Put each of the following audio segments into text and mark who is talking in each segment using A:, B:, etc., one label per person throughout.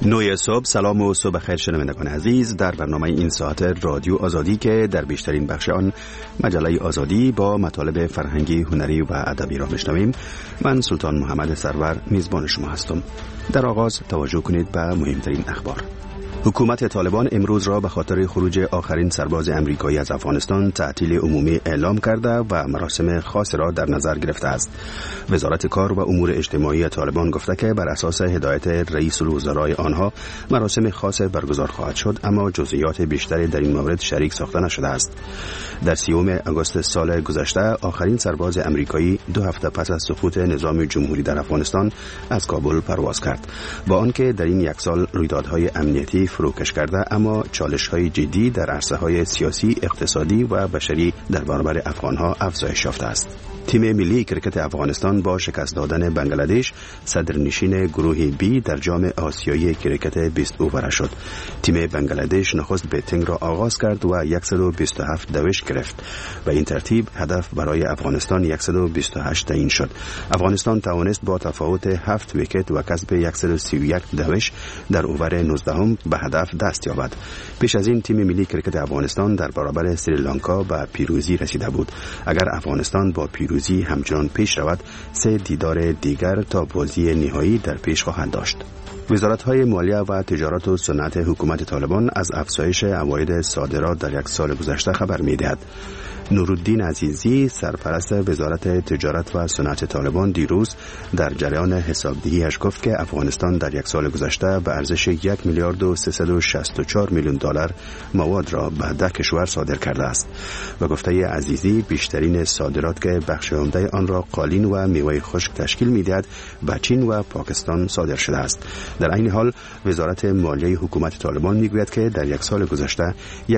A: 9 صبح. سلام و صبح خیر شنوندگان عزیز. در برنامه این ساعت رادیو آزادی که در بیشترین بخش آن مجله آزادی با مطالب فرهنگی، هنری و ادبی را میشنویم، من سلطان محمد سرور میزبان شما هستم. در آغاز توجه کنید به مهمترین اخبار. حکومت طالبان امروز را به خاطر خروج آخرین سرباز امریکایی از افغانستان تعطیل عمومی اعلام کرده و مراسم خاص را در نظر گرفته است. وزارت کار و امور اجتماعی طالبان گفته که بر اساس هدایت رئیس الوزراء آنها مراسم خاص برگزار خواهد شد، اما جزئیات بیشتری در این مورد شریک ساخته نشده است. در 30 آگوست سال گذشته آخرین سرباز امریکایی 2 هفته پس از سقوط نظام جمهوری در افغانستان از کابل پرواز کرد. با آنکه در این یک سال رویدادهای امنیتی فروکش کرده، اما چالش‌های جدی در عرصه‌های سیاسی، اقتصادی و بشری در برابر افغان‌ها افزایش یافته است. تیم ملی کرکت افغانستان با شکست دادن بنگلادش صدرنشین گروه بی در جام آسیایی کرکت 20 اوور شد. تیم بنگلادش نخست بیتینگ را آغاز کرد و 127 دوش گرفت. به این ترتیب هدف برای افغانستان 128 تعیین شد. افغانستان توانست با تفاوت 7 ویکت و کسب 131 دوش در اوور 19 به هدف دست یابد. پیش از این تیم ملی کرکت افغانستان در برابر سریلانکا به پیروزی رسیده بود. اگر افغانستان با پیروزی همچنان پیش رود، 3 دیدار دیگر تا بازی نهایی در پیش خواهند داشت. وزارت‌های مالیه و تجارت و صنعت حکومت طالبان از افزایش عواید صادرات در یک سال گذشته خبر می‌دهد. نورالدین عزیزی، سرپرست وزارت تجارت و صنعت طالبان، دیروز در جریان حسابدهی‌اش گفت که افغانستان در یک سال گذشته به ارزش 1 میلیارد و 364 میلیون دلار مواد را به 10 کشور صادر کرده است. و گفته عزیزی بیشترین صادرات که بخش عمده آن را قالین و میوه خشک تشکیل می‌دهد به چین و پاکستان صادر شده است. در این حال وزارت مالیه حکومت طالبان میگوید که در یک سال گذشته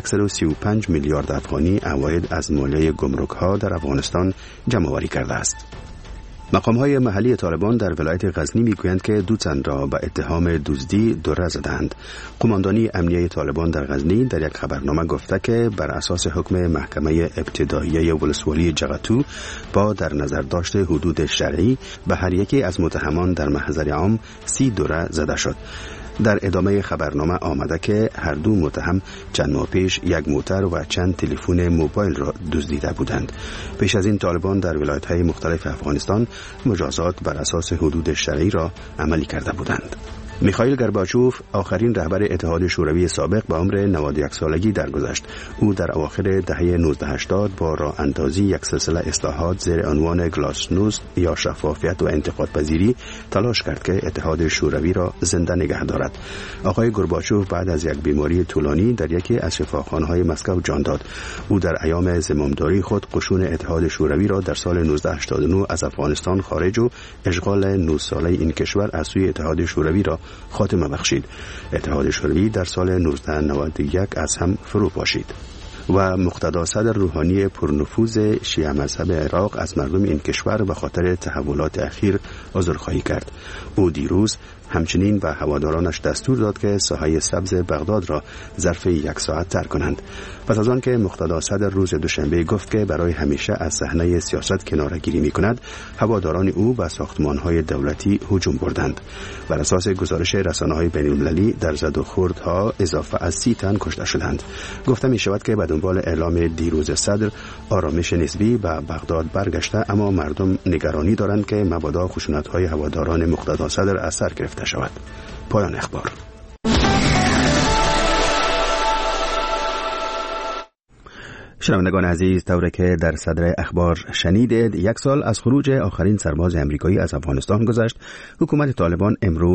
A: 135 میلیارد افغانی عواید از مالیه گمرک‌ها در افغانستان جمع‌آوری کرده است. مقام‌های محلی طالبان در ولایت غزنی میگویند که 2 تن را به اتهام دزدی دوره زدند. قماندانی امنیه طالبان در غزنی در یک خبرنامه گفته که بر اساس حکم محکمه ابتداییه ولسوالی جغتو با در نظر داشت حدود شرعی به هر یکی از متهمان در محضر عام 30 دوره زده شد. در ادامه خبرنامه آمده که هر دو متهم چند ماه پیش یک موتر و چند تلفن موبایل را دزدیده بودند. پیش از این طالبان در ولایت‌های مختلف افغانستان مجازات بر اساس حدود شرعی را عملی کرده بودند. میخائیل گورباچوف، آخرین رهبر اتحاد شوروی سابق، به عمر 91 سالگی درگذشت. او در اواخر دهه 1980 با راه اندازی یک سلسله اصلاحات زیر عنوان گلاسنوست یا شفافیت و انتقاد پذیری تلاش کرد که اتحاد شوروی را زنده نگه دارد. آقای گورباچوف بعد از یک بیماری طولانی در یکی از شفاخانه‌های مسکو جان داد. او در ایام زمامداری خود قشون اتحاد شوروی را در سال 1989 از افغانستان خارج و اشغال 9 ساله این کشور از سوی اتحاد شوروی را خاتمه بخشید. اتحاد شوروی در سال 1991 از هم فرو پاشید و مقتدا صدر روحانی پرنفوذ شیعه مذهب عراق از مردم این کشور به خاطر تحولات اخیر عذرخواهی کرد. او دیروز همچنین به هوادارانش دستور داد که ساحه سبز بغداد را ظرف 1 ساعت ترک کنند. پس از آن که مقتدا صدر روز دوشنبه گفت که برای همیشه از صحنه سیاست کناره‌گیری می‌کند، هواداران او به ساختمان‌های دولتی هجوم بردند. بر اساس گزارش رسانه‌های بین‌المللی در زد و خوردها اضافه از 30 تن کشته شدند. گفته می‌شود که به دنبال اعلام دیروز صدر آرامش نسبی به بغداد برگشته، اما مردم نگرانی دارند که مبادا خشونت‌های هواداران مقتدا صدر اثر گرفته شود. پایان اخبار. شنوندگان عزیز، طوری که در صدر اخبار شنیدید، 1 سال از خروج آخرین سرباز امریکایی از افغانستان گذشت. حکومت طالبان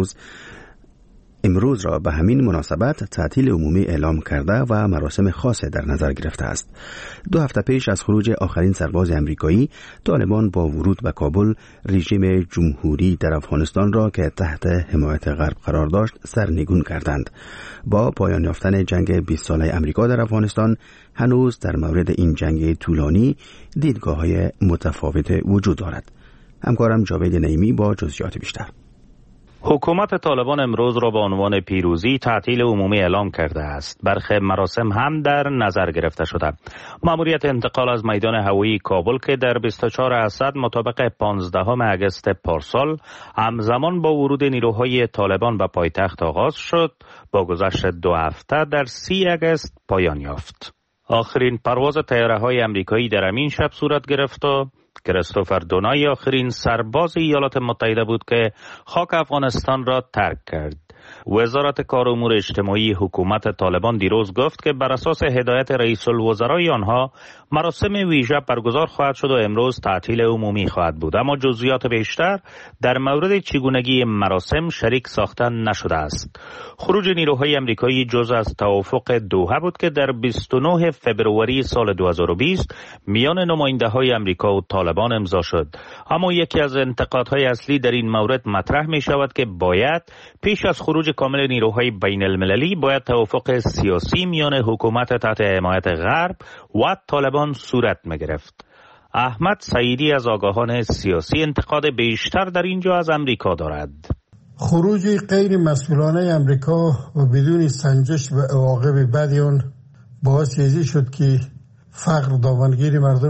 A: امروز را به همین مناسبت تعطیل عمومی اعلام کرده و مراسم خاص در نظر گرفته است. 2 هفته پیش از خروج آخرین سرباز امریکایی، طالبان با ورود به کابل رژیم جمهوری در افغانستان را که تحت حمایت غرب قرار داشت سرنگون کردند. با پایان یافتن جنگ 20 ساله امریکا در افغانستان، هنوز در مورد این جنگ طولانی دیدگاه‌های متفاوت وجود دارد. همکارم جاوید نعیمی با جزئیات بیشتر.
B: حکومت طالبان امروز را به عنوان پیروزی تعطیل عمومی اعلام کرده است. برخی مراسم هم در نظر گرفته شده. مأموریت انتقال از میدان هوایی کابل که در 24 اسد مطابق 15 اگست پارسال همزمان با ورود نیروهای طالبان به پایتخت آغاز شد، با گذشت 2 هفته در 30 اگست پایان یافت. آخرین پرواز طیاره‌های آمریکایی در همین شب صورت گرفت و کریستوفر دونای آخرین سرباز ایالات متحده بود که خاک افغانستان را ترک کرد. وزارت کار امور اجتماعی حکومت طالبان دیروز گفت که بر اساس هدایت رئیس الوزرای آنها مراسم ویژه برگزار خواهد شد و امروز تعطیل عمومی خواهد بود، اما جزئیات بیشتر در مورد چگونگی مراسم شریک ساخته نشده است. خروج نیروهای آمریکایی جزء از توافق دوحه بود که در 29 فوریه سال 2020 میان نماینده‌های آمریکا و طالبان امضا شد. اما یکی از انتقادهای اصلی در این مورد مطرح می شود که باید پیش از خروج کامل نیروهای بین المللی باید توافق سیاسی میان حکومت تحت حمایت غرب و طالبان صورت می‌گرفت. احمد سعیدی از آگاهان سیاسی انتقاد بیشتر در اینجا از امریکا دارد.
C: خروج غیر مسئولانه امریکا و بدون سنجش به عواقب بعد آن باعث شد که فقر دامنگیر مردم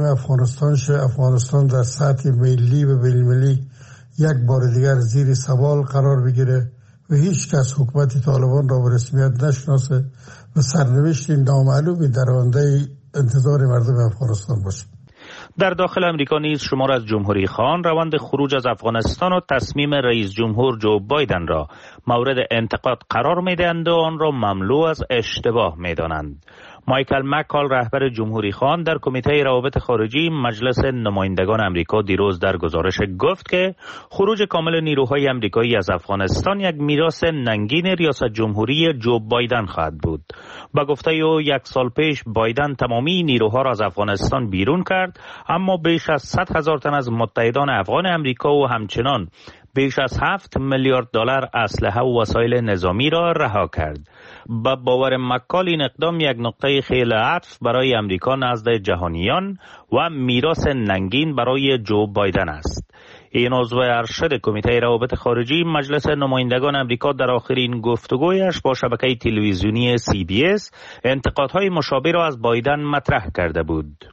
C: افغانستان در سطح ملی و بین‌المللی یک بار دیگر زیر سوال قرار بگیره و هیچ کس حکومت طالبان را به رسمیت نشناسه و سرنوشت نامعلومی در آینده انتظار مردم افغانستان باشه.
B: در داخل امریکا نیز شمار از جمهوری خواهان روند خروج از افغانستان و تصمیم رئیس جمهور جو بایدن را مورد انتقاد قرار می‌دهند و آن را مملو از اشتباه می‌دانند. مایکل مکال رهبر جمهوری خواهان در کمیته روابط خارجی مجلس نمایندگان امریکا دیروز در گزارش گفت که خروج کامل نیروهای امریکایی از افغانستان یک میراث ننگین ریاست جمهوری جو بایدن خواهد بود. با گفته او 1 سال پیش بایدن تمامی نیروها را از افغانستان بیرون کرد، اما بیش از 100,000 تن از متحدان افغان امریکا و همچنان بیش از 7 میلیارد دلار اسلحه و وسایل نظامی را رها کرد. با باور مکال این اقدام یک نقطه خیلی عطف برای امریکا نزد جهانیان و میراث ننگین برای جو بایدن است. این عضو ارشد کمیته روابط خارجی مجلس نمایندگان امریکا در آخرین گفتگویش با شبکه تلویزیونی CBS انتقادهای مشابه را از بایدن مطرح کرده بود.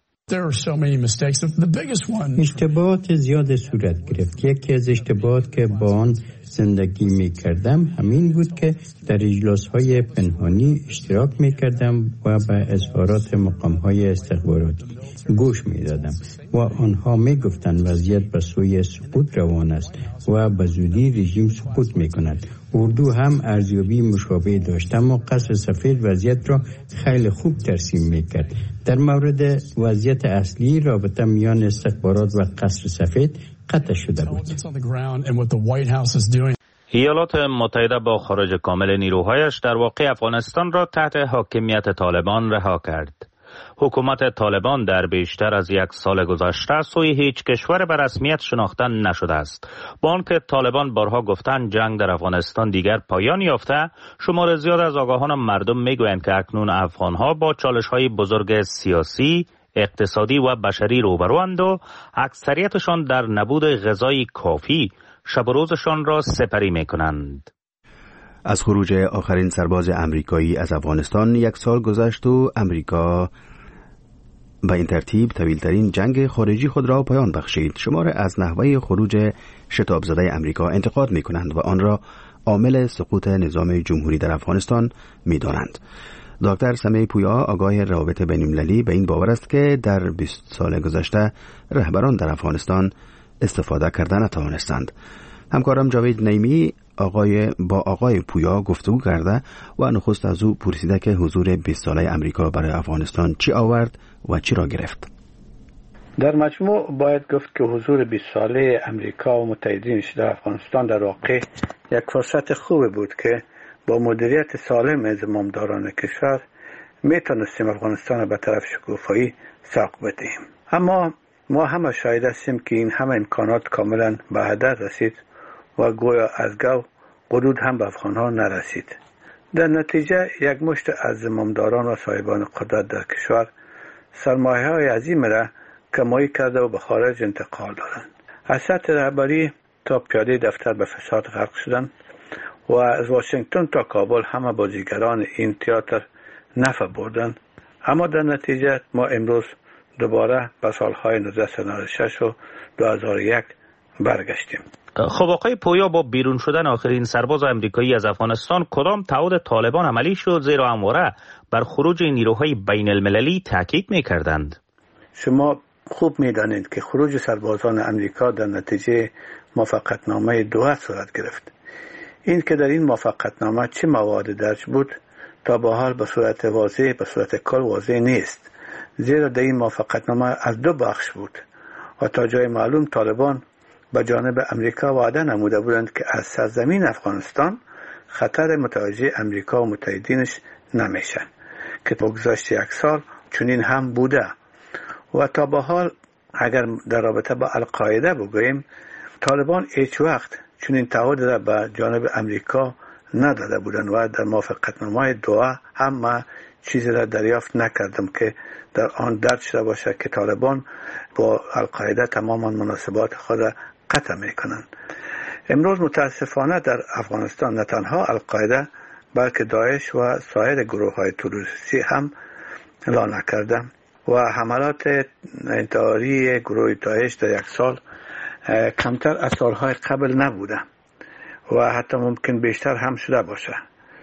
D: اشتباهات زیاد صورت گرفت. یکی از اشتباهات که با آن زندگی می کردم همین بود که در اجلاس‌های پنهانی اشتراک می کردم و به اظهارات مقام‌های استخباراتی گوش می دادم و آنها می گفتند وضعیت به سوی سقوط روان است و به زودی رژیم سقوط می کند. اردو هم ارزیابی مشابه داشت، اما قصر سفید وضعیت را خیلی خوب ترسیم می کرد. در مورد وضعیت اصلی رابطه میان استخبارات و قصر سفید قطع شده بود.
B: ایالات متحده با خروج کامل نیروهایش در واقع افغانستان را تحت حاکمیت طالبان رها کرد. حکومت طالبان در بیشتر از 1 سال گذشته سوی هیچ کشور به رسمیت شناخته نشده است. با آنکه طالبان بارها گفتند جنگ در افغانستان دیگر پایان یافته، شمار زیاد از آگاهان مردم میگویند که اکنون افغانها با چالش‌های بزرگ سیاسی، اقتصادی و بشری روبروند و اکثریتشان در نبود غذای کافی شب و روزشان را سپری میکنند.
A: از خروج آخرین سرباز امریکایی از افغانستان 1 سال گذشت و امریکا به این ترتیب طویل‌ترین جنگ خارجی خود را پایان بخشید. شمار از نحوه خروج شتاب زده امریکا انتقاد می‌کنند و آن را عامل سقوط نظام جمهوری در افغانستان می‌دانند. دکتر سمیع پویا آگاه روابط بین‌المللی به این باور است که در 20 سال گذشته رهبران در افغانستان استفاده کردن نتوانستند. همکارم جاوید نیمی با آقای پویا گفتگو کرده و نخست از او پرسیده که حضور 20 ساله امریکا برای افغانستان چی آورد و چی را گرفت.
E: در مجموع باید گفت که حضور 20 ساله امریکا و متحدینش در افغانستان در واقع یک فرصت خوب بود که با مدیریت سالم زمامداران کشور میتونستیم افغانستان را به طرف شکوفایی ساق بدهیم. اما ما همه شاهد هستیم که این همه امکانات کاملا به هدر رسید و گویا از گو قدود هم به افغانها نرسید. در نتیجه یک مشت از زمامداران و صاحبان قدرت در کشور سرمایه‌های عظیم را کمایی کرده و به خارج انتقال دادند. از سطح رهبری تا پیاده دفتر به فساد غرق شدند و از واشنگتن تا کابل همه بازیگران این تئاتر نفع بردن. اما در نتیجه ما امروز دوباره به سالهای 1996 و 2001 برگشتیم.
B: خب آقای پویا، با بیرون شدن آخرین سرباز امریکایی از افغانستان کدام تعهد طالبان عملی شد، زیرا همواره بر خروج نیروهای بین المللی تاکید می‌کردند؟
E: شما خوب می‌دانید که خروج سربازان امریکا در نتیجه موافقتنامه دوحه صورت گرفت. این که در این موافقتنامه چه مواد درج بود تا به حال به صورت واضح، به صورت کل واضح نیست، زیرا در این موافقتنامه از دو بخش بود و تا جای معلوم طالبان به جانب امریکا وعده نموده بودند که از سرزمین افغانستان خطر متوجه امریکا و متحدینش نمیشن، که بگذشت 1 سال چنین هم بوده. و تا به حال اگر در رابطه با القاعده بگوییم، طالبان هیچ وقت چنین تعهد را به جانب امریکا نداده بودند و در موافقتنامه دوحه هم ما چیزی را دریافت نکردم که در آن درج شده باشه که طالبان با القاعده تماما مناسبات خود قطع میکنند. امروز متاسفانه در افغانستان نه تنها القاعده بلکه داعش و سایر گروه های تروریستی هم اعلان کرده و حملات انتحاری گروه داعش در 1 سال کمتر از سالهای قبل نبوده و حتی ممکن بیشتر هم شده باشه.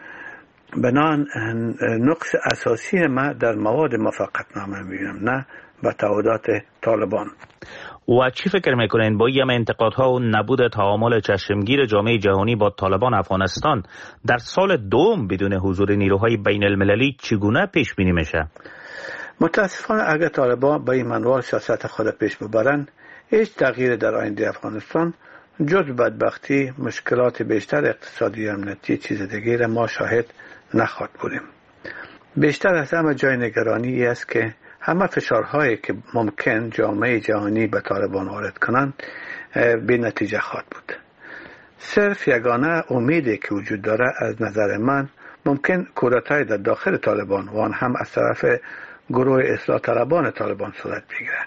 E: بنابراین نقص اساسی ما در مواد موافقتنامه میبینم، نه به تعهدات طالبان.
B: و چی فکر میکنین با این انتقادها و نبود تعامل چشمگیر جامعه جهانی با طالبان افغانستان در سال دوم بدون حضور نیروهای بین المللی چگونه پیش بینی میشه؟
E: متاسفانه اگر طالبان به این منوال سیاست خود پیش ببرند، هیچ تغییر در آینده افغانستان جز بدبختی، مشکلات بیشتر اقتصادی و امنیتی چیز دیگه ما شاهد نخواهد بودیم. بیشتر از همه جای نگرانی است که همه فشارهایی که ممکن جامعه جهانی به طالبان وارد کنند بی نتیجه خواهد بود. صرف یگانه امیدی که وجود داره از نظر من ممکن کودتای در داخل طالبان و آن هم از طرف گروه اصلاح طلبان طالبان صورت بگیره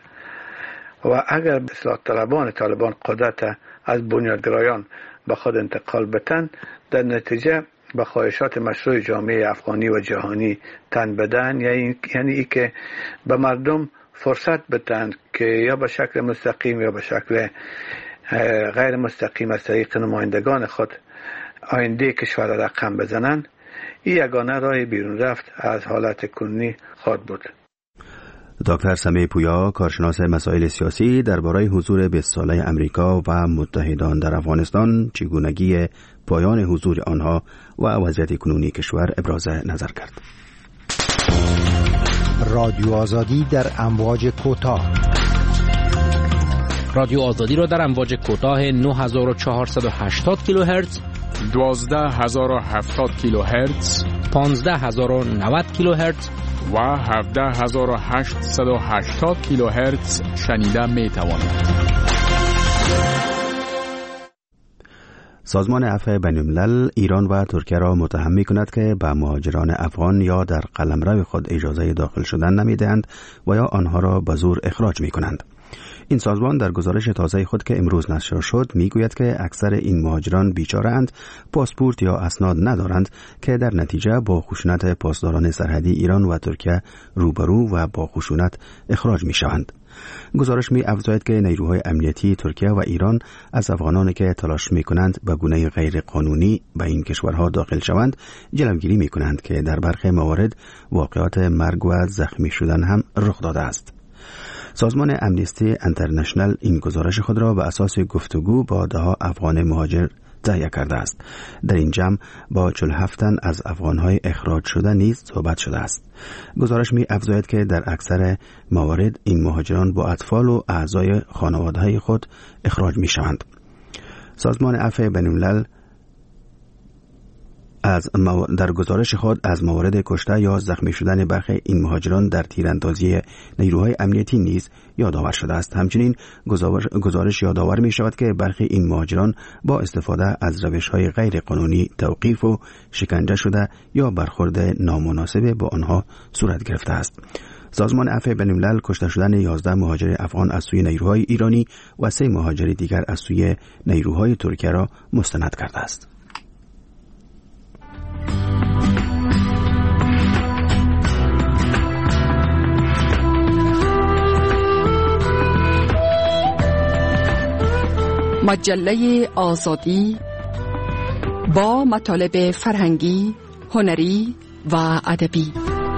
E: و اگر اصلاح طلبان طالبان قدرت از بنیادگرایان به خود انتقال بتن، در نتیجه به خواهشات مشروع جامعه افغانی و جهانی تن بدن، یعنی ای که به مردم فرصت بدن که یا به شکل مستقیم یا به شکل غیر مستقیم از طریق نمایندگان خود آینده کشور را رقم بزنن، این یگانه راه بیرون رفت از حالت کنونی خواهد بود.
A: دکتر سمیع پویا، کارشناس مسائل سیاسی، درباره حضور 20 ساله امریکا و متحدان در افغانستان، چگونگی پایان حضور آنها و وضعیت کنونی کشور ابراز نظر کرد.
F: رادیو آزادی در امواج کوتاه.
G: رادیو آزادی را در امواج کوتاه 9480 کیلوهرتز،
H: 12070 کیلوهرتز،
G: 15090 کیلوهرتز
H: و 17880 کیلوهرتز شنیده می توانید.
A: سازمان عفو بین‌الملل ایران و ترکیه را متهم می‌کند که به مهاجران افغان یا در قلمرو خود اجازه داخل شدن نمی‌دهند و یا آنها را به زور اخراج می‌کنند. این سازمان در گزارش تازه خود که امروز نشر شد میگوید که اکثر این مهاجران بیچاره‌اند، پاسپورت یا اسناد ندارند که در نتیجه با خشونت پاسداران سرحدی ایران و ترکیه روبرو و با خشونت اخراج می‌شوند. گزارش می‌افزاید که نیروهای امنیتی ترکیه و ایران از افغانانی که تلاش می‌کنند به گونه غیر قانونی به این کشورها داخل شوند جلوگیری می‌کنند که در برخی موارد واقعات مرگ و زخمی شدن هم رخ داده است. سازمان امنیستی انترنشنال این گزارش خود را به اساس گفتگو با ده‌ها افغان مهاجر تهیه کرده است. در این جمع با 47 تن از افغان‌های اخراج شده نیز صحبت شده است. گزارش می‌افزاید که در اکثر موارد این مهاجران با اطفال و اعضای خانواده‌های خود اخراج می‌شوند. سازمان عفو بین‌الملل در گزارش خود از موارد کشته یا زخمی شدن برخی این مهاجران در تیراندازی نیروهای امنیتی نیز یادآور شده است. همچنین گزارش یادآور می شود که برخی این مهاجران با استفاده از روش‌های غیر قانونی توقیف و شکنجه شده یا برخورد نامناسب با آنها صورت گرفته است. سازمان عفو بین‌الملل کشته شدن 11 مهاجر افغان از سوی نیروهای ایرانی و 3 مهاجر دیگر از سوی نیروهای ترکیه را مستند کرده است.
I: مجله آزادی با مطالب فرهنگی، هنری و ادبی.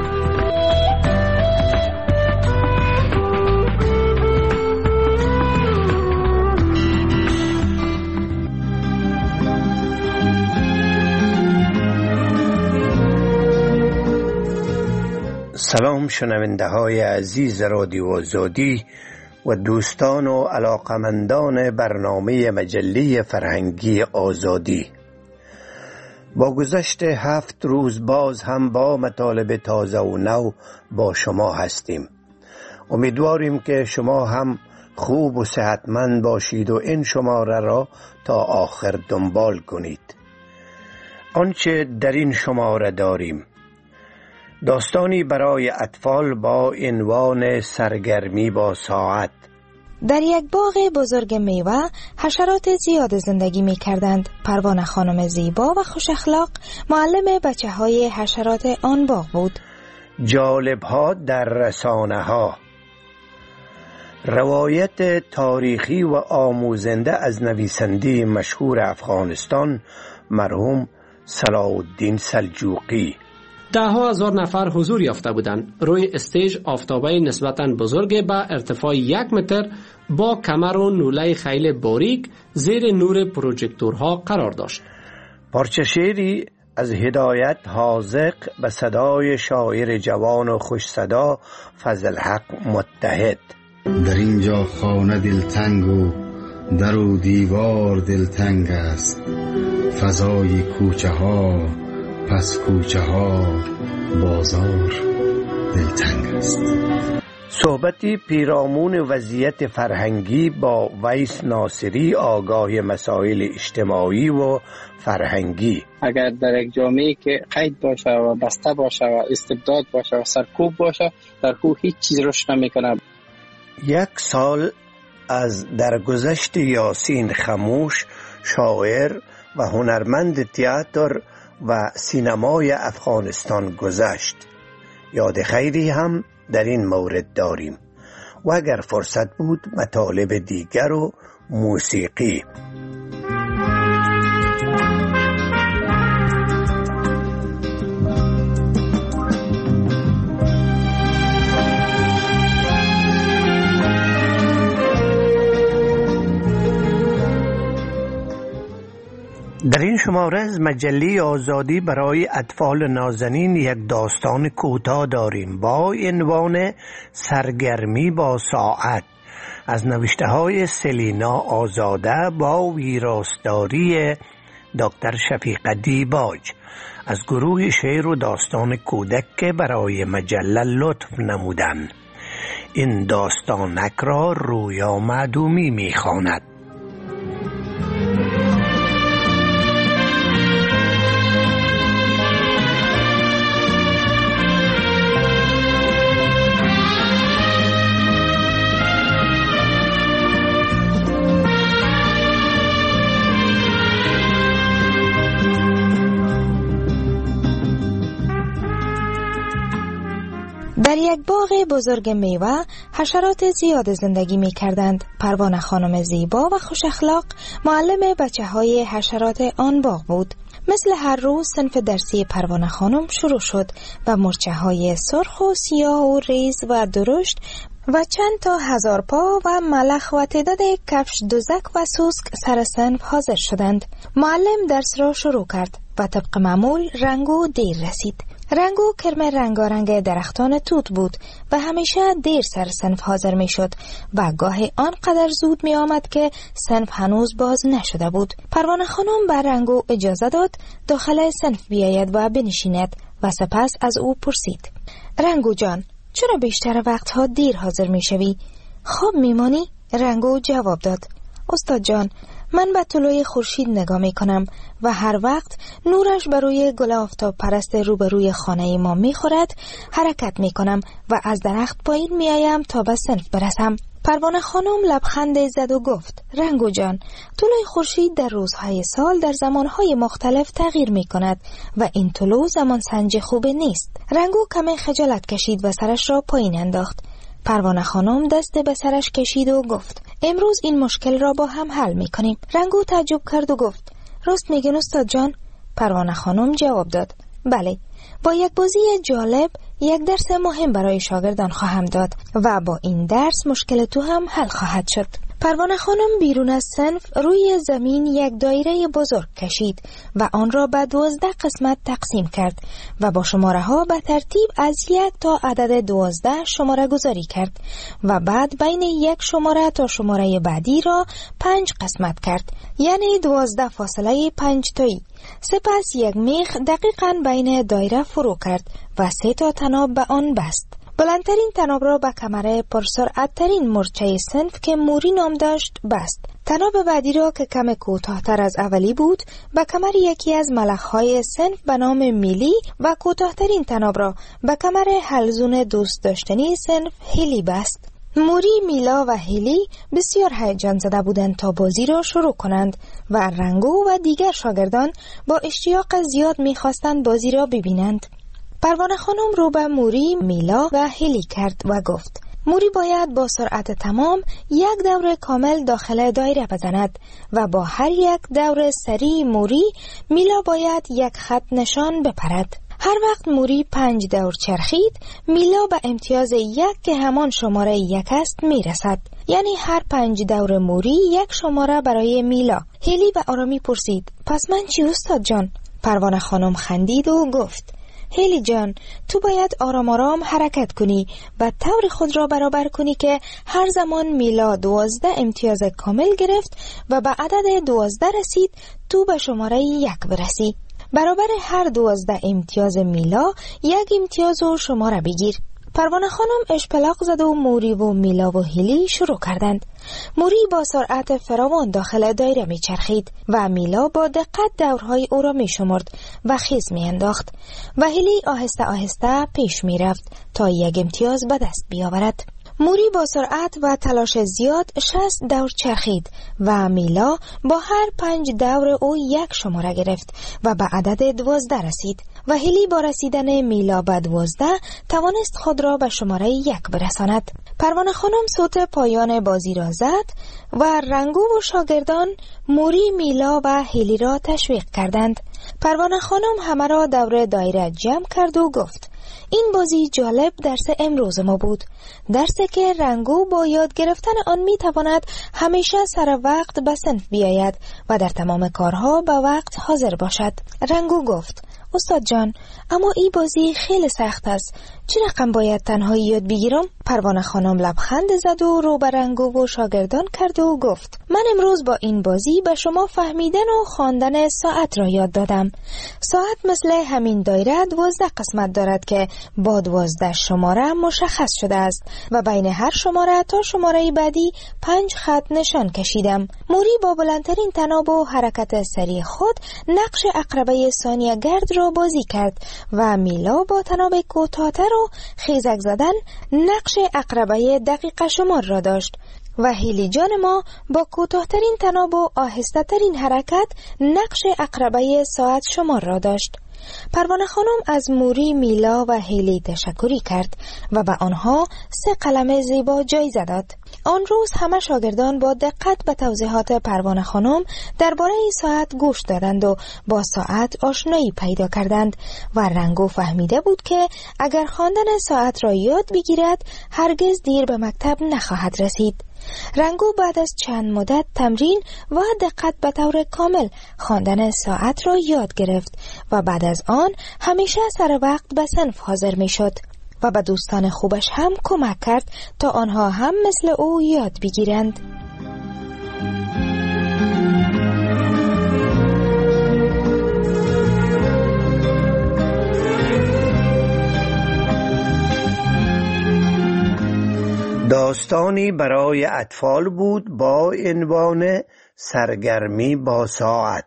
J: سلام شنونده های عزیز رادیو آزادی و دوستان و علاقمندان برنامه مجله فرهنگی آزادی. با گذشت 7 روز باز هم با مطالب تازه و نو با شما هستیم. امیدواریم که شما هم خوب و صحتمند باشید و این شماره را تا آخر دنبال کنید. آنچه در این شماره داریم: داستانی برای اطفال با عنوان سرگرمی با ساعت.
K: در یک باغ بزرگ میوه حشرات زیاد زندگی می کردند. پروانه خانم زیبا و خوش اخلاق معلم بچه های حشرات آن باغ بود.
J: جالب ها در رسانه ها. روایت تاریخی و آموزنده از نویسنده مشهور افغانستان مرحوم صلاح الدین سلجوقی.
L: ده ها هزار نفر حضور یافته بودند. روی استیج آفتابه نسبتاً بزرگ با ارتفاع 1 متر با کمر و نوله خیلی باریک زیر نور پروژکتورها قرار داشت.
J: پارچه شعری از هدایت حاذق به صدای شاعر جوان و خوش صدا فضل حق متحد.
M: در اینجا خانه دلتنگ و در و دیوار دلتنگ است، فضای کوچه ها پس کوچه ها بازار دلتنگ است.
J: صحبتی پیرامون وضعیت فرهنگی با ویس ناصری، آگاه مسائل اجتماعی و فرهنگی.
N: اگر در یک جامعه که قید باشه و بسته باشه و استبداد باشه و سرکوب باشه، سرکوب هیچ چیز روش نمیکنه.
J: 1 سال از درگذشت یاسین خموش، شاعر و هنرمند تئاتر و سینمای افغانستان گذشت. یاد خیری هم در این مورد داریم و اگر فرصت بود مطالب دیگر و موسیقی. در این شماره از مجله آزادی برای اطفال نازنین یک داستان کوتاه داریم با عنوان سرگرمی با ساعت از نوشته های سلینا آزاده با ویراستاری دکتر شفیق دیباج از گروه شعر و داستان کودک که برای مجله لطف نمودند. این داستانک را رویا معدومی می‌خواند.
K: در یک باغ بزرگ میوه حشرات زیاد زندگی می کردند. پروانه خانم زیبا و خوش اخلاق معلم بچه های حشرات آن باغ بود. مثل هر روز صنف درسی پروانه خانم شروع شد و مرچه های سرخ و سیاه و ریز و درشت و چند تا 1000 پا و ملخ و تعداد کفش دوزک و سوسک سر صنف حاضر شدند. معلم درس را شروع کرد و طبق معمول رنگو دیر رسید. رنگو کرم رنگارنگ درختان توت بود و همیشه دیر سر صنف حاضر می شد و گاهی آنقدر زود می آمد که صنف هنوز باز نشده بود. پروانه خانم بر رنگو اجازه داد داخل صنف بیاید و بنشیند و سپس از او پرسید: رنگو جان، چرا بیشتر وقتها دیر حاضر می شوی؟ خواب می مانی؟ رنگو جواب داد: استاد جان، من به طلوع خورشید نگاه می کنم و هر وقت نورش بر روی گل آفتاب پرست روبروی خانه ما می خورد، حرکت می کنم و از درخت پایین می آیم تا به صنف برسم. پروانه خانم لبخند زد و گفت: رنگو جان، طلوع خورشید در روزهای سال در زمانهای مختلف تغییر می کند و این طلوع زمان سنج خوب نیست. رنگو کمی خجالت کشید و سرش را پایین انداخت. پروانه خانم دست به سرش کشید و گفت: امروز این مشکل را با هم حل میکنیم. رنگو تعجب کرد و گفت راست میگن استاد جان؟ پروانه خانم جواب داد بله، با یک بازی جالب یک درس مهم برای شاگردان خواهم داد و با این درس مشکل تو هم حل خواهد شد. پروانه خانم بیرون از صنف روی زمین یک دایره بزرگ کشید و آن را به 12 قسمت تقسیم کرد و با شماره ها به ترتیب از 1 تا عدد 12 شماره گذاری کرد و بعد بین یک شماره تا شماره بعدی را 5 قسمت کرد، یعنی 12 فاصله 5 تایی. سپس یک میخ دقیقاً بین دایره فرو کرد و 3 تا طناب به آن بست. بلندترین طناب را به کمر پرسرعت‌ترین مورچه صنف که موری نام داشت بست. طناب بعدی را که کم کوتاه‌تر از اولی بود به کمر یکی از ملخ‌های صنف به نام میلی و کوتاه‌ترین طناب را به کمر حلزون دوست داشتنی صنف هیلی بست. موری، میلا و هیلی بسیار هیجان زده بودند تا بازی را شروع کنند و رنگو و دیگر شاگردان با اشتیاق زیاد می‌خواستند بازی را ببینند. پروانه خانم رو به موری، میلا و هیلی کرد و گفت موری باید با سرعت تمام یک دور کامل داخل دایره بزند و با هر یک دور سری موری، میلا باید یک خط نشان بپرد. هر وقت موری 5 دور چرخید، میلا به امتیاز 1 که همان شماره 1 است میرسد. یعنی هر 5 دور موری یک شماره برای میلا. هیلی به آرامی پرسید پس من چی استاد جان؟ پروانه خانم خندید و گفت هیلی جان، تو باید آرام آرام حرکت کنی و طور خود را برابر کنی که هر زمان میلا 12 امتیاز کامل گرفت و به عدد 12 رسید، تو به شماره 1 برسی. برابر هر 12 امتیاز میلا 1 امتیاز و شماره بگیر. پروانه خانم اشپلاق زد و موری و میلا و هیلی شروع کردند. موری با سرعت فراوان داخل دایره می چرخید و میلا با دقت دورهای او را می شمرد و خیز می انداخت و هیلی آهسته آهسته پیش می رفت تا 1 امتیاز به دست بیاورد. موری با سرعت و تلاش زیاد 60 دور چرخید و میلا با هر 5 دور او 1 شماره گرفت و به عدد 12 رسید و هیلی با رسیدن میلا به 12 توانست خود را به شماره 1 برساند. پروانه خانم صوت پایان بازی را زد و رنگو و شاگردان موری، میلا و هیلی را تشویق کردند. پروانه خانم همه را دور دایره جمع کرد و گفت این بازی جالب درس امروز ما بود. درسی که رنگو با یاد گرفتن آن می تواند همیشه سر وقت به صنف بیاید و در تمام کارها به وقت حاضر باشد. رنگو گفت استاد جان، اما این بازی خیلی سخت است. چه رقم باید تنهایی یاد بگیرم؟ پروانه خانم لبخند زد و رو به رنگو و شاگردان کرد و گفت من امروز با این بازی به شما فهمیدن و خواندن ساعت را یاد دادم. ساعت مثل همین دایره 12 قسمت دارد که با 12 شماره مشخص شده است و بین هر شماره تا شماره بعدی 5 خط نشان کشیدم. موری با بلندترین طناب و حرکت سریع خود نقش عقربه ثانیه گرد را بازی کرد و میلا با طناب کوتاه‌تر و خیزک زدن نقش عقربه دقیقه شمار را داشت و هیلی جان ما با کوتاه‌ترین طناب و آهسته‌ترین حرکت نقش عقربه ساعت شمار را داشت. پروانه خانم از موری، میلا و هیلی تشکری کرد و به آنها 3 قلم زیبا جایزه داد. آن روز همه شاگردان با دقت به توضیحات پروانه خانم درباره ساعت گوش دادند و با ساعت آشنایی پیدا کردند و رنگو فهمیده بود که اگر خواندن ساعت را یاد بگیرد هرگز دیر به مکتب نخواهد رسید. رنگو بعد از چند مدت تمرین و دقت به طور کامل خواندن ساعت را یاد گرفت و بعد از آن همیشه سر وقت به صنف حاضر می شد و به دوستان خوبش هم کمک کرد تا آنها هم مثل او یاد بگیرند.
J: داستانی برای اطفال بود با عنوان سرگرمی با ساعت.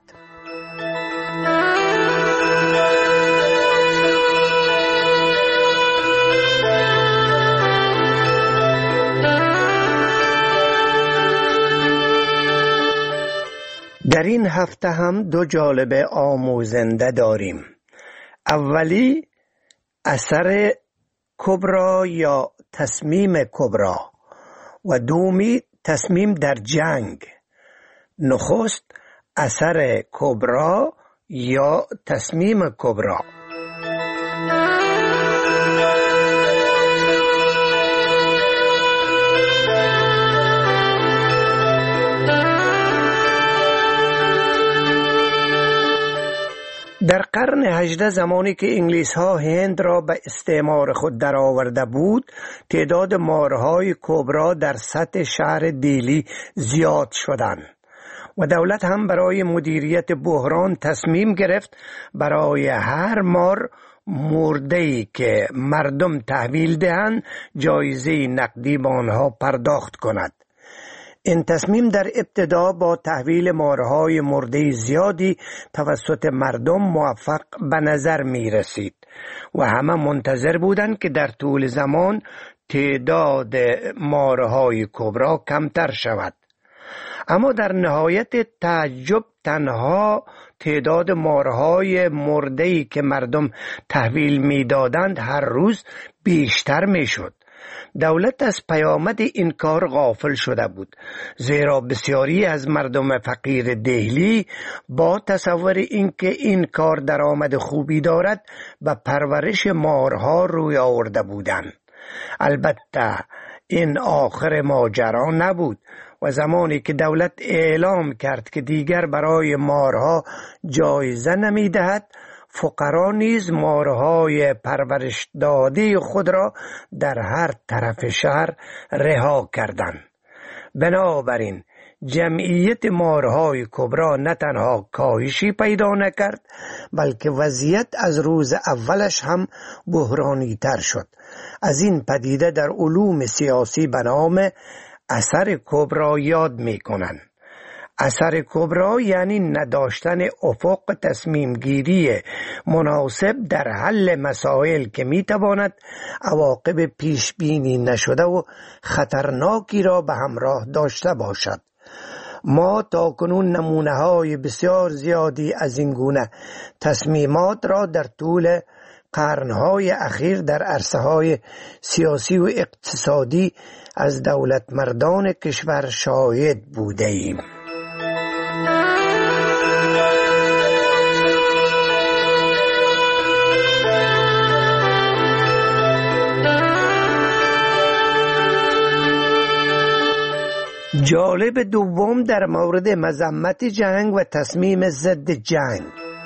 J: در این هفته هم 2 جالب آموزنده داریم. اولی اثر کبرا یا تصمیم کبرا و دومی تصمیم در جنگ. نخست اثر کبرا یا تصمیم کبرا. در قرن 18 زمانی که انگلیس ها هند را به استعمار خود درآورده بود، تعداد مارهای کبرا در سطح شهر دیلی زیاد شدند و دولت هم برای مدیریت بحران تصمیم گرفت برای هر مار مرده‌ای که مردم تحویل دهند جایزه نقدی به آنها پرداخت کند. این تصمیم در ابتدا با تحویل مارهای مرده زیادی توسط مردم موفق به نظر می رسید و همه منتظر بودند که در طول زمان تعداد مارهای کبرا کمتر شود. اما در نهایت تعجب تنها تعداد مارهای مرده‌ای که مردم تحویل می دادند هر روز بیشتر می شد. دولت از پیامد این کار غافل شده بود، زیرا بسیاری از مردم فقیر دهلی با تصور اینکه این کار درآمد خوبی دارد به پرورش مارها روی آورده بودند. البته این آخر ماجرا نبود و زمانی که دولت اعلام کرد که دیگر برای مارها جایزه نمی‌دهد، فقرا نیز مارهای پرورش داده خود را در هر طرف شهر رها کردند. بنابراین جمعیت مارهای کبرا نه تنها کاهشی پیدا نکرد، بلکه وضعیت از روز اولش هم بحرانی تر شد. از این پدیده در علوم سیاسی به نام اثر کبرا یاد می کنند. اثر کبرا یعنی نداشتن افق تصمیم گیری مناسب در حل مسائل که می تواند عواقب پیش بینی نشده و خطرناکی را به همراه داشته باشد. ما تاکنون نمونه های بسیار زیادی از این گونه تصمیمات را در طول قرنهای اخیر در عرصه‌های سیاسی و اقتصادی از دولت مردان کشور شاهد بوده ایم. جالب دوم در مورد مذمت جنگ و تصمیم ضد جنگ.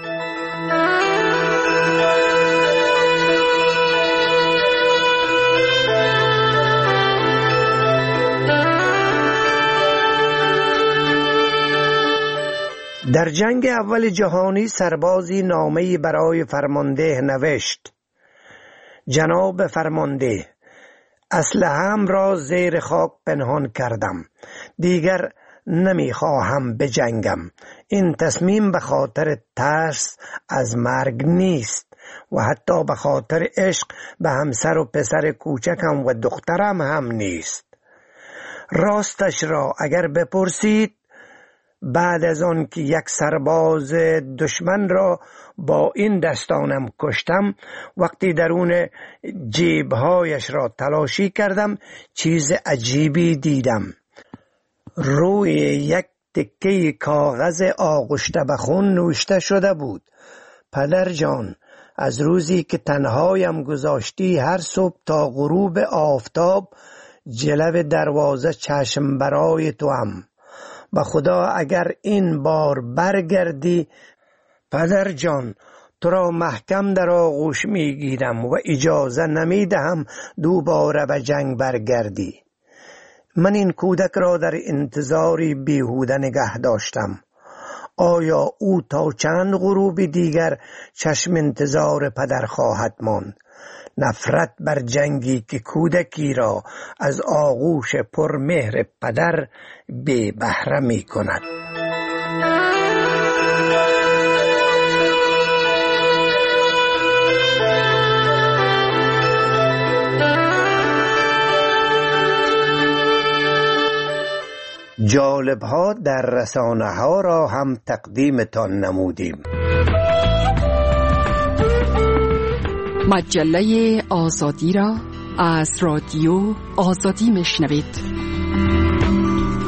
J: در جنگ اول جهانی سربازی نامه‌ای برای فرمانده نوشت: جناب فرمانده، اسلحه‌ام را زیر خاک پنهان کردم. دیگر نمیخواهم بجنگم. این تصمیم به خاطر ترس از مرگ نیست و حتی به خاطر عشق به همسر و پسر کوچکم و دخترم هم نیست. راستش را اگر بپرسید، بعد از آن که یک سرباز دشمن را با این دستانم کشتم، وقتی درون جیبهایش را تلاشی کردم چیز عجیبی دیدم. روی یک تکه کاغذ آغشته به خون نوشته شده بود: پدر جان، از روزی که تنهایم گذاشتی هر صبح تا غروب آفتاب جلو دروازه چشم برای تو هم. به خدا اگر این بار برگردی، پدر جان، تو را محکم در آغوش میگیرم و اجازه نمیدهم دوباره به جنگ برگردی. من این کودک را در انتظاری بیهوده نگه داشتم. آیا او تا چند غروب دیگر چشم انتظار پدر خواهد ماند؟ نفرت بر جنگی که کودکی را از آغوش پرمهر پدر بی بهره می کند. جالب ها در رسانه ها را هم تقدیمتان نمودیم.
I: مجله آزادی را از رادیو آزادی میشنوید.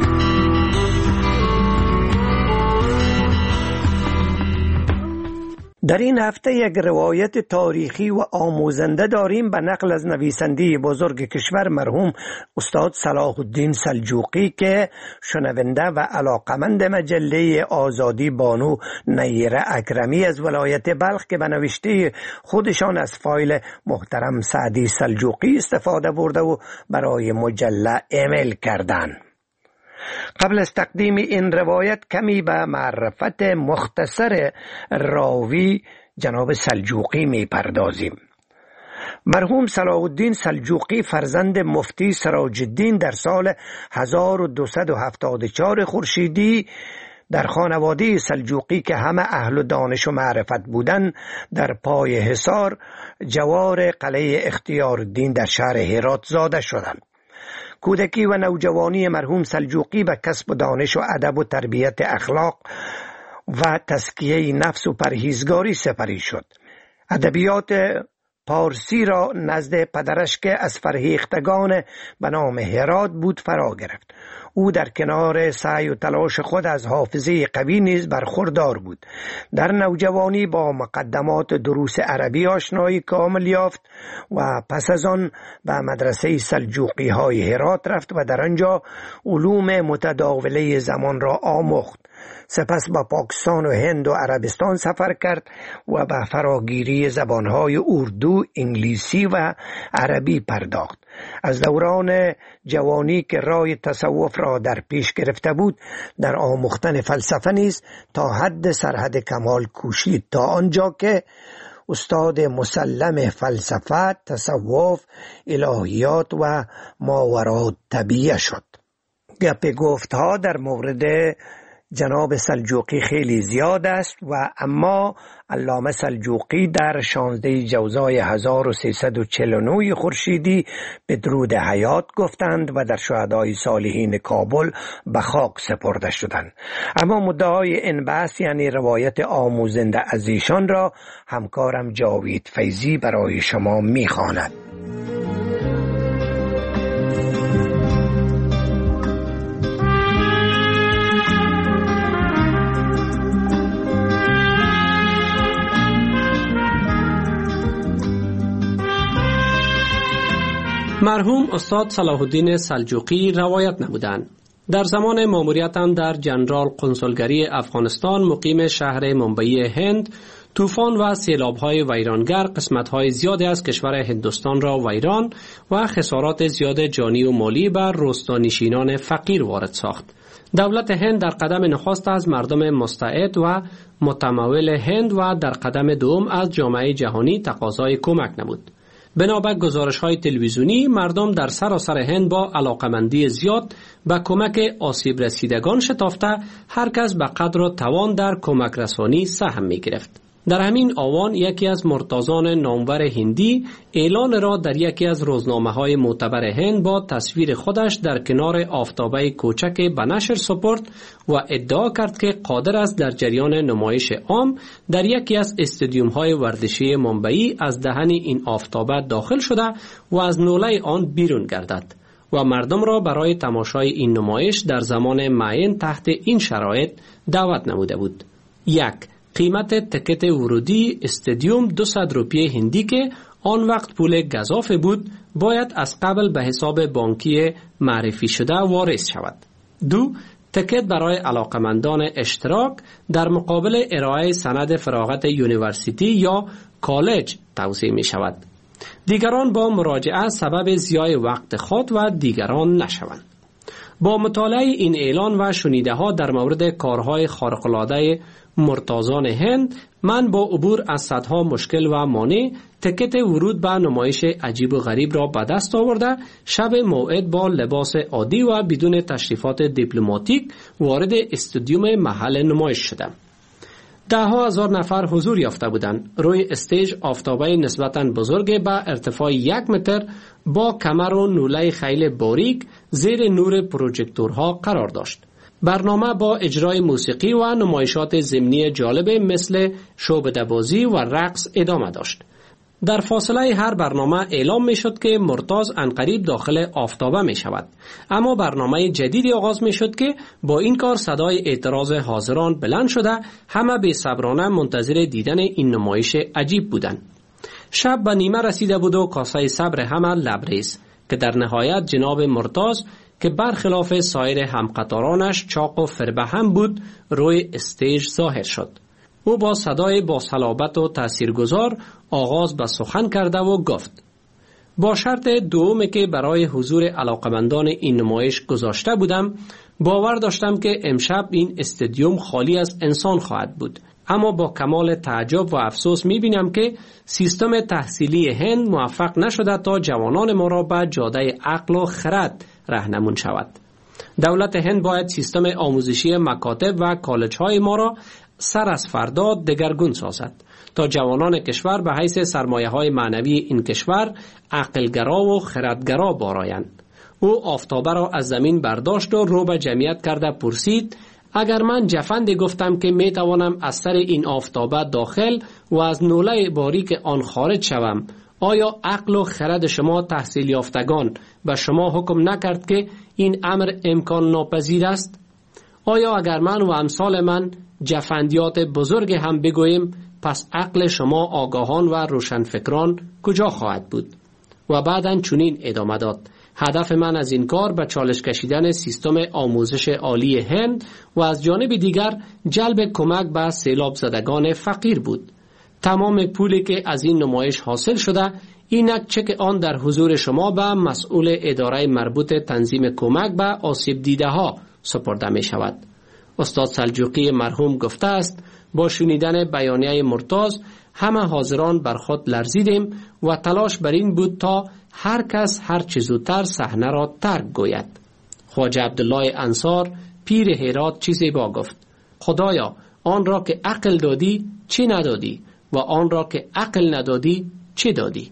J: در این هفته یک روایت تاریخی و آموزنده داریم به نقل از نویسنده بزرگ کشور مرحوم استاد صلاح الدین سلجوقی که شنونده و علاقمند مجله آزادی بانو نیره اکرمی از ولایت بلخ که به نوشته خودشان از فایل محترم سعدی سلجوقی استفاده برده و برای مجله ایمیل کردند. قبل از تقدیم این روایت کمی به معرفت مختصر راوی جناب سلجوقی می پردازیم. مرحوم صلاح الدین سلجوقی فرزند مفتی سراج الدین در سال 1274 خورشیدی در خانواده سلجوقی که همه اهل دانش و معرفت بودند در پای حصار جوار قلعه اختیار الدین در شهر هرات زاده شدند. کودکی و نوجوانی مرحوم سلجوقی به کسب دانش و ادب و تربیت اخلاق و تزکیه نفس و پرهیزگاری سپری شد. ادبیات پارسی را نزد پدرش که از فرهیختگان به نام هرات بود فرا گرفت. او در کنار سعی و تلاش خود از حافظه قوی نیز برخوردار بود. در نوجوانی با مقدمات دروس عربی آشنایی کامل یافت و پس از آن به مدرسه سلجوقی های هرات رفت و در آنجا علوم متداوله زمان را آموخت. سپس به پاکستان و هند و عربستان سفر کرد و به فراگیری زبانهای اردو، انگلیسی و عربی پرداخت. از دوران جوانی که راه تصوف را در پیش گرفته بود در آموختن فلسفه نیز تا حد سرحد کمال کوشید تا آنجا که استاد مسلم فلسفه، تصوف، الهیات و ماوراء طبیعه شد. گپ گفتها در مورد جناب سلجوقی خیلی زیاد است و اما علامه سلجوقی در 16 جوزای 1349 خورشیدی به درود حیات گفتند و در شهدای صالحین کابل به خاک سپرده شدند. اما مدعای این بحث یعنی روایت آموزنده از ایشان را همکارم جاوید فیضی برای شما می‌خواند.
L: مرحوم استاد صلاح الدین سلجوقی روایت نمودند. در زمان ماموریتم در جنرال قنصلگری افغانستان مقیم شهر منبعی هند، طوفان و سیلاب‌های ویرانگر قسمت‌های زیادی از کشور هندوستان را ویران و خسارات زیاد جانی و مالی بر روستانشینان فقیر وارد ساخت. دولت هند در قدم نخست از مردم مستعد و متمول هند و در قدم دوم از جامعه جهانی تقاضای کمک نمود. بنابر گزارش‌های تلویزیونی مردم در سراسر هند با علاقمندی زیاد به کمک آسیب رسیدگان شتافته هر کس به قدر و توان در کمک رسانی سهم می‌گرفت. در همین آوان یکی از مرتازان نامور هندی اعلان را در یکی از روزنامه‌های معتبر هند با تصویر خودش در کنار آفتابه کوچک به نشر سپرد و ادعا کرد که قادر است در جریان نمایش عام در یکی از استادیوم‌های ورزشی منبعی از دهن این آفتابه داخل شده و از نوله آن بیرون گردد و مردم را برای تماشای این نمایش در زمان معین تحت این شرایط دعوت نموده بود. 1. قیمت تکت ورودی استادیوم 200 روپیه هندی که آن وقت پول گزافه بود باید از قبل به حساب بانکی معرفی شده واریز شود. 2. تکت برای علاقمندان اشتراک در مقابل ارائه سند فراغت یونیورسیتی یا کالج توزیع می شود. دیگران با مراجعه سبب ضیاع وقت خود و دیگران نشوند. با مطالعه این اعلان و شنیده ها در مورد کارهای خارق‌العاده مرتازان هند، من با عبور از صدها مشکل و مانع تکت ورود به نمایش عجیب و غریب را به دست آورده شب موعد با لباس عادی و بدون تشریفات دیپلماتیک وارد استادیوم محل نمایش شدم. ده‌ها هزار نفر حضور یافته بودند. روی استیج آفتابه نسبتاً بزرگ با ارتفاع 1 متر با کمر و نوله خیلی باریک زیر نور پروژکتورها قرار داشت. برنامه با اجرای موسیقی و نمایشات ضمنی جالب مثل شعبده‌بازی و رقص ادامه داشت. در فاصله هر برنامه اعلام می شد که مرتاض عنقریب داخل آفتابه می شود. اما برنامه جدیدی آغاز می شد که با این کار صدای اعتراض حاضران بلند شده همه به صبرانه منتظر دیدن این نمایش عجیب بودند. شب به نیمه رسیده بود و کاسه صبر همه لبریز که در نهایت جناب مرتاض که برخلاف سایر همقطارانش چاق و فربهم بود روی استیج ظاهر شد. او با صدای باصلابت و تاثیرگذار آغاز به سخن کرده و گفت: با شرط دومی که برای حضور علاقمندان این نمایش گذاشته بودم، باور داشتم که امشب این استادیوم خالی از انسان خواهد بود. اما با کمال تعجب و افسوس می‌بینم که سیستم تحصیلی هند موفق نشده تا جوانان ما را به جاده عقل و خرد راهنمون شود. دولت هند باید سیستم آموزشی مکاتب و کالج‌های ما را سر از فردا دگرگون سازد تا جوانان کشور به حیث سرمایه‌های معنوی این کشور عقلگرا و خردگرا بارایند. او آفتابه را از زمین برداشت و رو به جمعیت کرده پرسید: اگر من جفندی گفتم که می توانم از سر این آفتابه داخل و از نوله باریک آن خارج شوم، آیا عقل و خرد شما تحصیل یافتگان به شما حکم نکرد که این امر امکان ناپذیر است؟ آیا اگر من و امثال من جفندیات بزرگ هم بگوییم، پس عقل شما آگاهان و روشنفکران کجا خواهد بود؟ و بعداً چنین ادامه داد: هدف من از این کار به چالش کشیدن سیستم آموزش عالی هند و از جانب دیگر جلب کمک به سیلاب زدگان فقیر بود. تمام پولی که از این نمایش حاصل شده، اینک چک آن در حضور شما به مسئول اداره مربوط تنظیم کمک به آسیب دیده ها سپرده می شود. استاد سلجوقی مرحوم گفته است: با شنیدن بیانیه مرتاض همه حاضران بر خود لرزیدیم و تلاش بر این بود تا هر کس هر چه زودتر صحنه را ترک گوید. خواجه عبدالله انصار پیر هرات چیزی با گفت: خدایا، آن را که عقل دادی چی ندادی و آن را که عقل ندادی چی دادی؟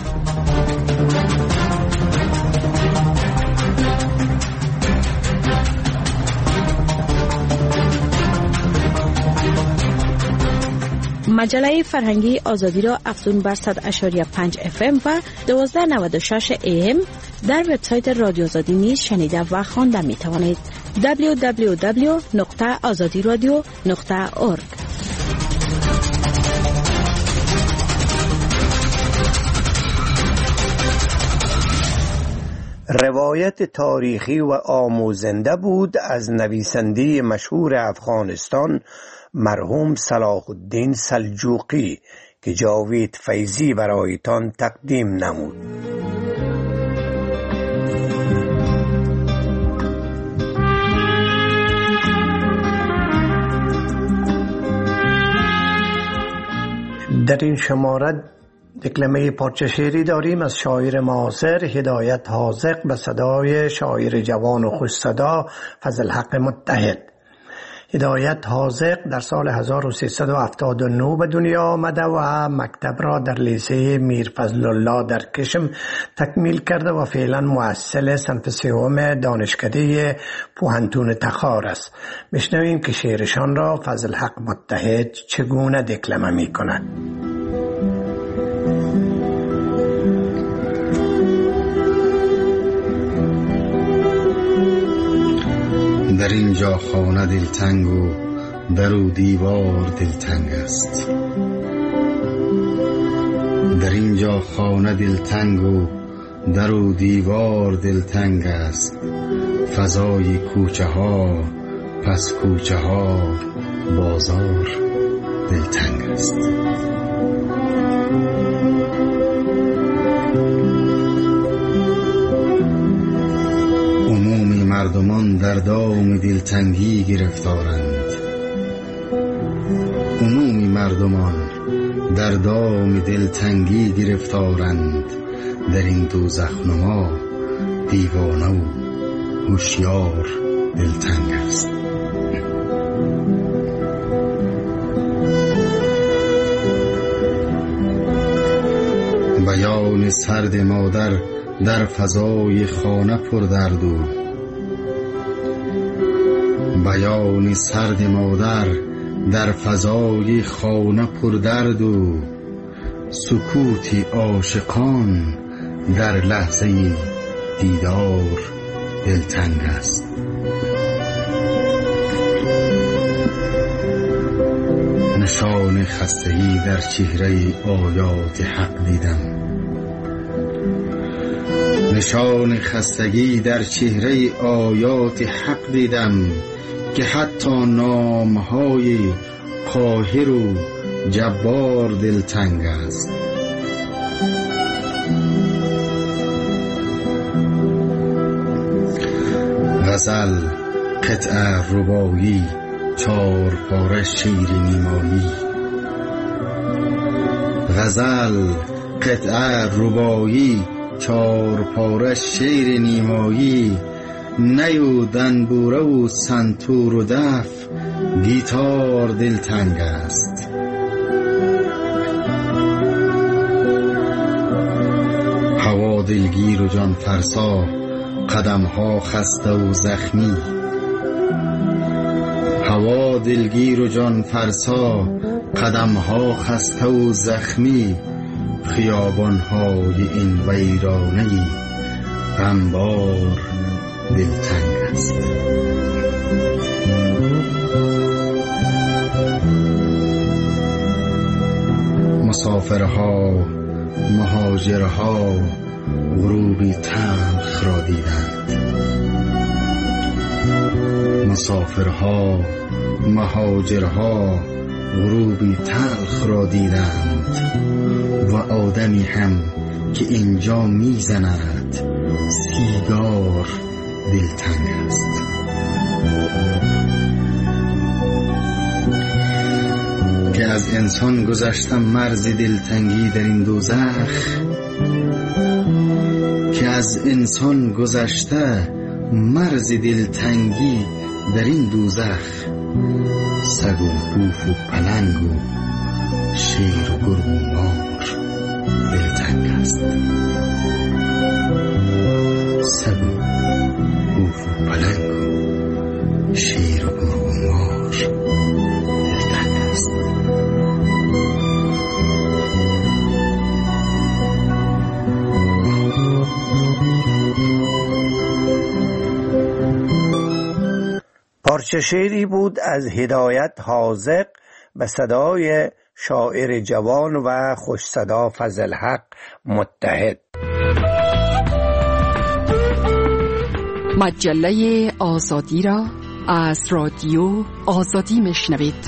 O: مجله فرهنگی آزادی را افزون بر 100.5 FM و 1296 AM در وبسایت رادیو آزادی نیز شنیده و خوانده می توانید. www.azadiradio.org.
J: روایت تاریخی و آموزنده بود از نویسنده مشهور افغانستان مرحوم صلاح الدین سلجوقی که جاوید فیضی برایتان تقدیم نمود. در این شماره دکلمه پارچه شعری داریم از شاعر معاصر هدایت حاذق به صدای شاعر جوان و خوش صدا فضل حق متحد. هدایت حاذق در سال 1379 به دنیا آمده و مکتب را در لیسه میر فضل الله در کشم تکمیل کرده و فعلا محصل صنف سوم دانشکده پوهنتون تخار است. بشنویم که شعرشان را فضل حق متحد چگونه دکلمه می کند.
M: در اینجا خانه دلتنگ و در و دیوار دلتنگ است. در اینجا خانه دلتنگ و در و دیوار دلتنگ است. فضای کوچه ها پس کوچه ها بازار دلتنگ است. مردمان در دام دلتنگی گرفتارند. عمومی مردمان در دام دلتنگی گرفتارند. در این دوزخنما دیوانه و هوشیار دلتنگ است. بیان سرد مادر در فضای خانه پر درد و بیان سرد مادر در فضای خانه پر درد و سکوتی عاشقان در لحظه دیدار دلتنگ است. نشان خستگی در چهره آیات حق دیدم، نشان خستگی در چهره آیات حق دیدم که حتی نامهای قاهر و جبار دلتنگ است. غزل، قطعه ربایی، چار پاره شعر نیمایی. غزل، قطعه ربایی، چار پاره شعر نیمایی. نی و دنبوره و سنتور و دف، گیتار دلتنگ است. هوا دلگیر و جان فرسا، قدم ها خسته و زخمی. هوا دلگیر و جان فرسا، قدم ها خسته و زخمی. خیابان های این ویرانه غمبار دلتنگ است. مسافرها، مهاجرها غروبی تلخ را دیدند. مسافرها، مهاجرها غروبی تلخ را دیدند و آدمی هم که اینجا میزند سیگار دلتنگ است. که از انسان گذشتم مرز دلتنگی در این دوزخ، که از انسان گذشته مرز دلتنگی در این دوزخ. سگ و بوف و پلنگ و شیر و گرگ و مار دلتنگ است. سگ و بوف و پلنگ و شیر و گرگ و مار دلتنگ است.
J: پارچه شعری بود از هدایت حاذق به صدای شاعر جوان و خوش صدا فضلحق متحد.
I: مجله آزادی را از رادیو آزادی میشنوید.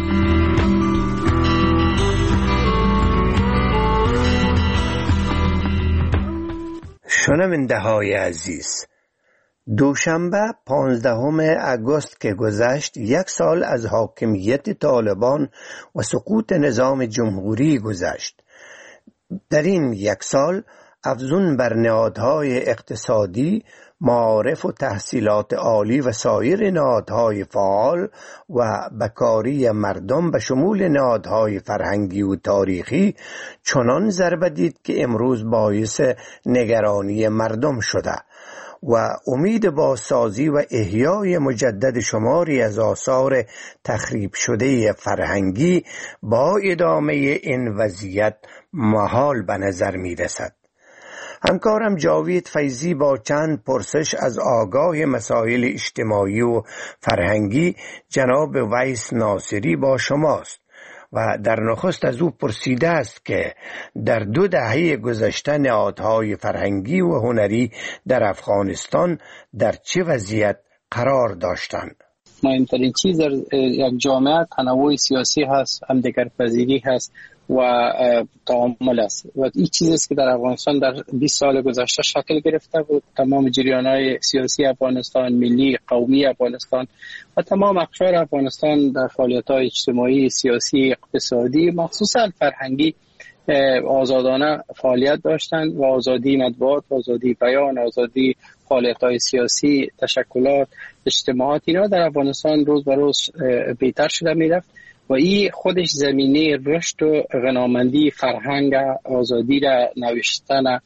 J: شنونده های عزیز، دوشنبه 15 آگوست که گذشت، 1 سال از حاکمیت طالبان و سقوط نظام جمهوری گذشت. در این 1 سال افزون بر نهادهای اقتصادی، معارف و تحصیلات عالی و سایر نهادهای فعال و بکاری مردم به شمول نهادهای فرهنگی و تاریخی چنان ضربه دید که امروز باعث نگرانی مردم شده و امید بازسازی و احیای مجدد شماری از آثار تخریب شده فرهنگی با ادامه این وضعیت محال به نظر می رسد. همکارم جاوید فیضی با چند پرسش از آگاه مسائل اجتماعی و فرهنگی جناب ویس ناصری با شماست و در نخست از او پرسیده است که در 2 دهه گذشته نهادهای فرهنگی و هنری در افغانستان در چه وضعیت قرار داشتند؟
N: مهمترین چیز در یک جامعه تنوع سیاسی هست، همدیگرپذیری هست و تعامل است و این چیزی است که در افغانستان در 20 سال گذشته شکل گرفته بود. تمام جریان‌های سیاسی افغانستان، ملی، قومی افغانستان و تمام اقشار افغانستان در فعالیت‌های اجتماعی، سیاسی، اقتصادی، مخصوصاً فرهنگی آزادانه فعالیت داشتند و آزادی مطبوعات، آزادی بیان، آزادی فعالیت‌های سیاسی، تشکلات، اجتماعات، اینا در افغانستان روز به روز بهتر شده می‌رفت و این خودش زمینه رشد و غنامندی فرهنگ، آزادی را، نوشتن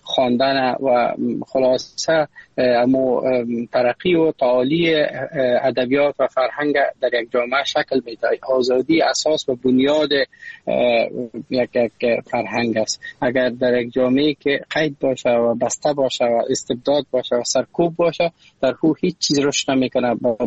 N: خواندن و خلاصه امو ترقی و تعالی ادبیات و فرهنگ در یک جامعه شکل میده. آزادی اساس و بنیاد یک فرهنگ است. اگر در یک جامعه که قید باشه و بسته باشه و استبداد باشه و سرکوب باشه، در او هیچ چیز رشد نمیکنه.